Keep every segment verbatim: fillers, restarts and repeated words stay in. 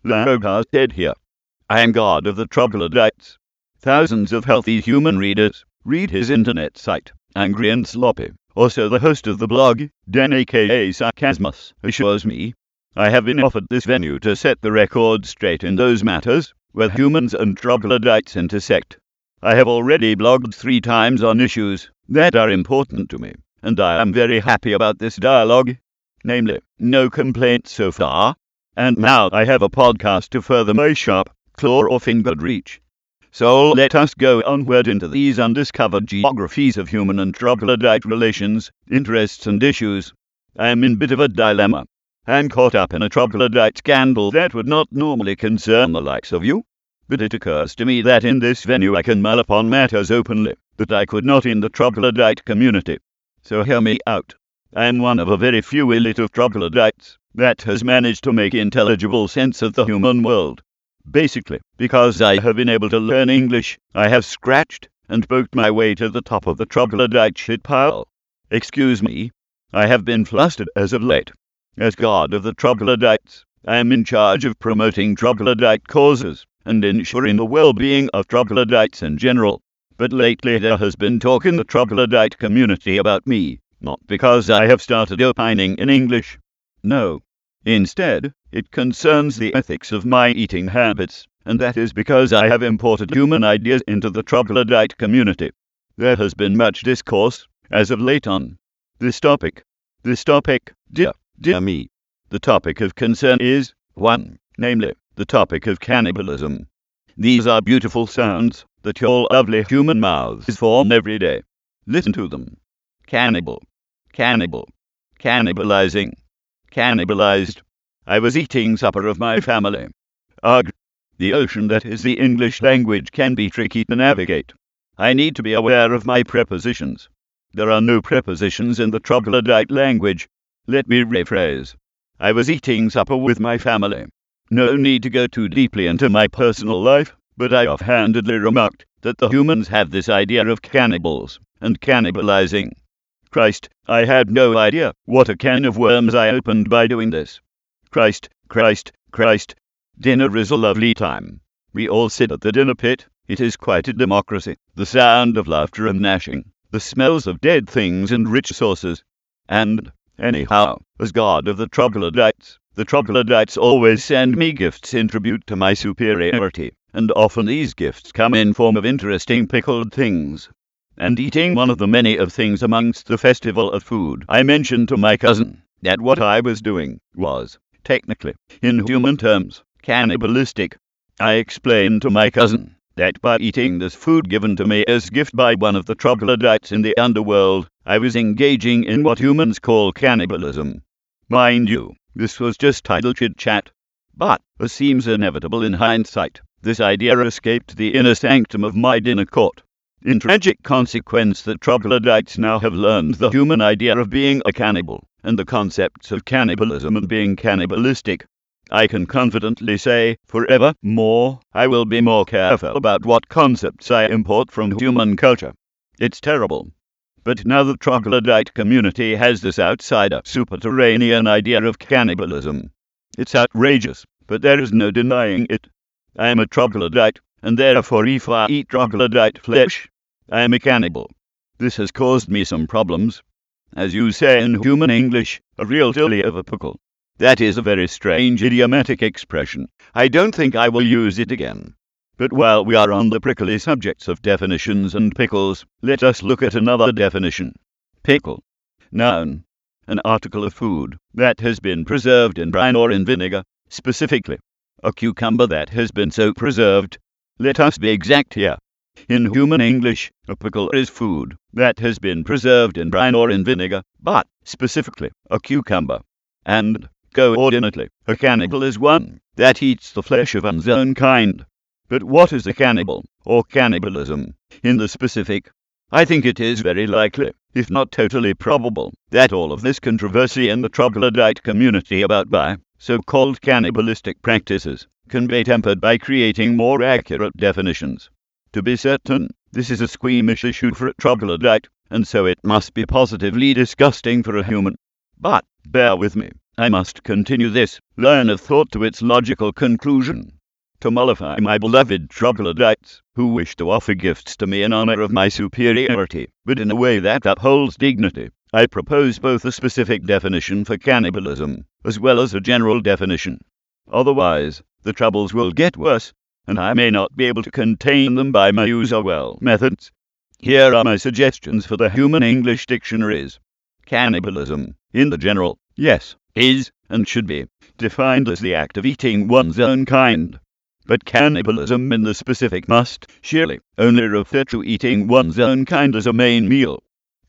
Laogai said here. I am God of the troglodytes. Thousands of healthy human readers read his internet site, Angry and Sloppy. Also the host of the blog, Den aka Sarcasmus, assures me. I have been offered this venue to set the record straight in those matters where humans and troglodytes intersect. I have already blogged three times on issues that are important to me, and I am very happy about this dialogue. Namely, no complaints so far, and now I have a podcast to further my sharp, claw or fingered reach. So let us go onward into these undiscovered geographies of human and troglodyte relations, interests and issues. I am in a bit of a dilemma. I am caught up in a troglodyte scandal that would not normally concern the likes of you. But it occurs to me that in this venue I can mull upon matters openly, that I could not in the troglodyte community. So hear me out. I am one of a very few elite of troglodytes that has managed to make intelligible sense of the human world. Basically, because I have been able to learn English, I have scratched and poked my way to the top of the troglodyte shit pile. Excuse me, I have been flustered as of late. As God of the troglodytes, I am in charge of promoting troglodyte causes and ensuring the well-being of troglodytes in general. But lately there has been talk in the troglodyte community about me, not because I have started opining in English. No. Instead, it concerns the ethics of my eating habits, and that is because I have imported human ideas into the troglodyte community. There has been much discourse, as of late, on this topic. This topic, dear, dear me. The topic of concern is, one, namely, the topic of cannibalism. These are beautiful sounds that your lovely human mouths form every day. Listen to them. Cannibal. Cannibal. Cannibalizing. Cannibalized. I was eating supper of my family. Ugh. The ocean that is the English language can be tricky to navigate. I need to be aware of my prepositions. There are no prepositions in the troglodyte language. Let me rephrase. I was eating supper with my family. No need to go too deeply into my personal life, but I offhandedly remarked that the humans have this idea of cannibals and cannibalizing. Christ, I had no idea what a can of worms I opened by doing this. Christ, Christ, Christ. Dinner is a lovely time. We all sit at the dinner pit. It is quite a democracy. The sound of laughter and gnashing. The smells of dead things and rich sauces. And, anyhow, as God of the troglodytes, the troglodytes always send me gifts in tribute to my superiority, and often these gifts come in form of interesting pickled things. And eating one of the many of things amongst the festival of food, I mentioned to my cousin that what I was doing was, technically, in human terms, cannibalistic. I explained to my cousin that by eating this food given to me as gift by one of the troglodytes in the underworld, I was engaging in what humans call cannibalism. Mind you, this was just idle chit-chat. But, as seems inevitable in hindsight, this idea escaped the inner sanctum of my dinner court. In tragic consequence, the troglodytes now have learned the human idea of being a cannibal, and the concepts of cannibalism and being cannibalistic. I can confidently say, forevermore, I will be more careful about what concepts I import from human culture. It's terrible. But now the troglodyte community has this outsider, superterranean idea of cannibalism. It's outrageous, but there is no denying it. I am a troglodyte, and therefore if I eat troglodyte flesh, I am a cannibal. This has caused me some problems. As you say in human English, a real dilly of a pickle. That is a very strange idiomatic expression. I don't think I will use it again. But while we are on the prickly subjects of definitions and pickles, let us look at another definition. Pickle. Noun. An article of food that has been preserved in brine or in vinegar, specifically, a cucumber that has been so preserved. Let us be exact here. In human English, a pickle is food that has been preserved in brine or in vinegar, but, specifically, a cucumber. And, coordinately, a cannibal is one that eats the flesh of one's own kind. But what is a cannibal, or cannibalism, in the specific? I think it is very likely, if not totally probable, that all of this controversy in the troglodyte community about by so-called cannibalistic practices can be tempered by creating more accurate definitions. To be certain, this is a squeamish issue for a troglodyte, and so it must be positively disgusting for a human. But, bear with me, I must continue this line of thought to its logical conclusion. To mollify my beloved troglodytes, who wish to offer gifts to me in honor of my superiority, but in a way that upholds dignity, I propose both a specific definition for cannibalism, as well as a general definition. Otherwise, the troubles will get worse, and I may not be able to contain them by my usual methods. Here are my suggestions for the Human English Dictionaries. Cannibalism, in the general, yes, is, and should be, defined as the act of eating one's own kind. But cannibalism in the specific must, surely, only refer to eating one's own kind as a main meal.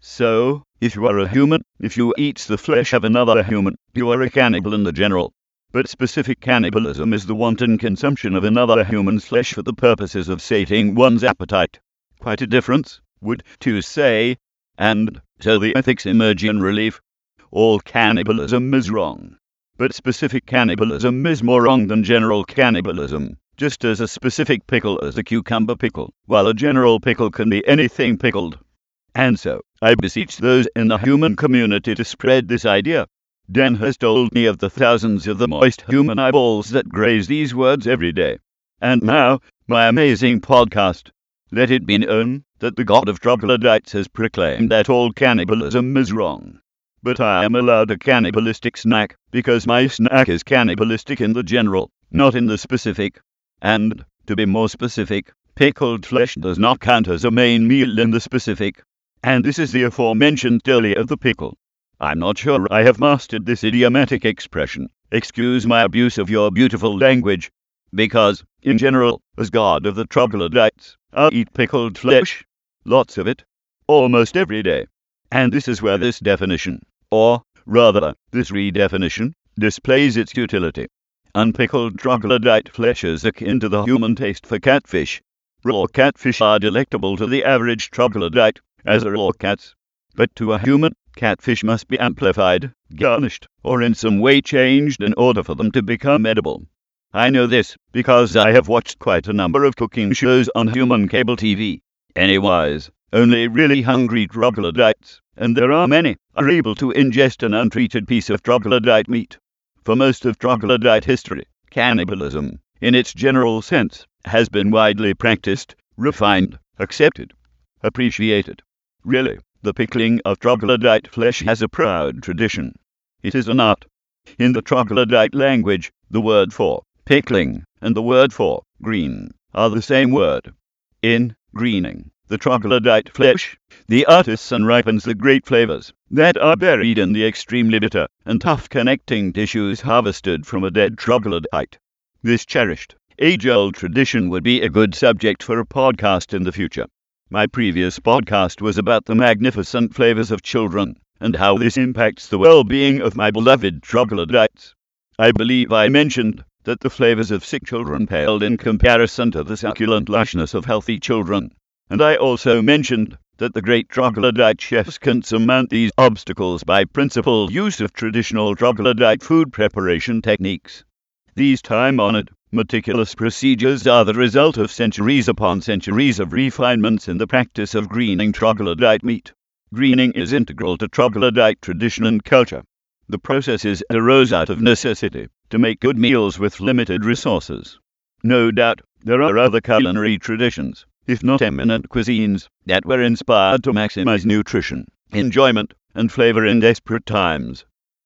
So, if you are a human, if you eat the flesh of another human, you are a cannibal in the general. But specific cannibalism is the wanton consumption of another human's flesh for the purposes of sating one's appetite. Quite a difference, would to say, and so the ethics emerge in relief. All cannibalism is wrong. But specific cannibalism is more wrong than general cannibalism, just as a specific pickle is a cucumber pickle, while a general pickle can be anything pickled. And so, I beseech those in the human community to spread this idea. Dan has told me of the thousands of the moist human eyeballs that graze these words every day. And now, my amazing podcast. Let it be known that the god of troglodytes has proclaimed that all cannibalism is wrong. But I am allowed a cannibalistic snack, because my snack is cannibalistic in the general, not in the specific. And, to be more specific, pickled flesh does not count as a main meal in the specific. And this is the aforementioned deli of the pickle. I'm not sure I have mastered this idiomatic expression. Excuse my abuse of your beautiful language. Because, in general, as god of the troglodytes, I eat pickled flesh. Lots of it. Almost every day. And this is where this definition, or, rather, this redefinition, displays its utility. Unpickled troglodyte flesh is akin to the human taste for catfish. Raw catfish are delectable to the average troglodyte, as are raw cats. But to a human, catfish must be amplified, garnished, or in some way changed in order for them to become edible. I know this because I have watched quite a number of cooking shows on human cable T V. Anyways, only really hungry troglodytes, and there are many, are able to ingest an untreated piece of troglodyte meat. For most of troglodyte history, cannibalism, in its general sense, has been widely practiced, refined, accepted, appreciated. Really, the pickling of troglodyte flesh has a proud tradition. It is an art. In the troglodyte language, the word for pickling and the word for green are the same word. In greening the troglodyte flesh, the artisan ripens the great flavors that are buried in the extremely bitter and tough connecting tissues harvested from a dead troglodyte. This cherished, age-old tradition would be a good subject for a podcast in the future. My previous podcast was about the magnificent flavors of children, and how this impacts the well-being of my beloved troglodytes. I believe I mentioned that the flavors of sick children paled in comparison to the succulent lushness of healthy children, and I also mentioned that the great troglodyte chefs can surmount these obstacles by principled use of traditional troglodyte food preparation techniques. These time-honored, meticulous procedures are the result of centuries upon centuries of refinements in the practice of greening troglodyte meat. Greening is integral to troglodyte tradition and culture. The processes arose out of necessity to make good meals with limited resources. No doubt, there are other culinary traditions, if not eminent cuisines, that were inspired to maximize nutrition, enjoyment, and flavor in desperate times.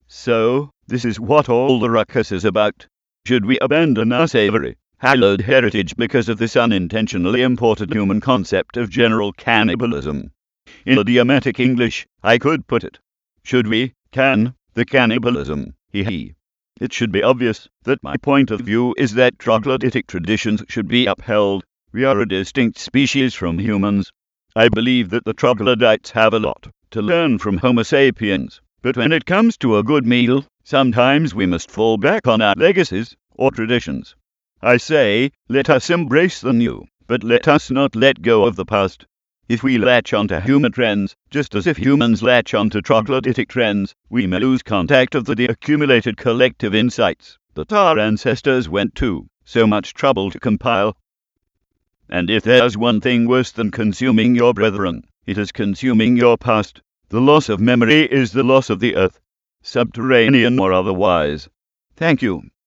So, this is what all the ruckus is about. Should we abandon our savory, hallowed heritage because of this unintentionally imported human concept of general cannibalism? In idiomatic English, I could put it. Should we, can, the cannibalism, he he. It should be obvious that my point of view is that troglodytic traditions should be upheld. We are a distinct species from humans. I believe that the troglodytes have a lot to learn from Homo sapiens, but when it comes to a good meal, sometimes we must fall back on our legacies or traditions. I say, let us embrace the new, but let us not let go of the past. If we latch onto human trends, just as if humans latch onto troglodytic trends, we may lose contact of the de-accumulated collective insights that our ancestors went to so much trouble to compile. And if there's one thing worse than consuming your brethren, it is consuming your past. The loss of memory is the loss of the earth. subterranean or otherwise. Thank you.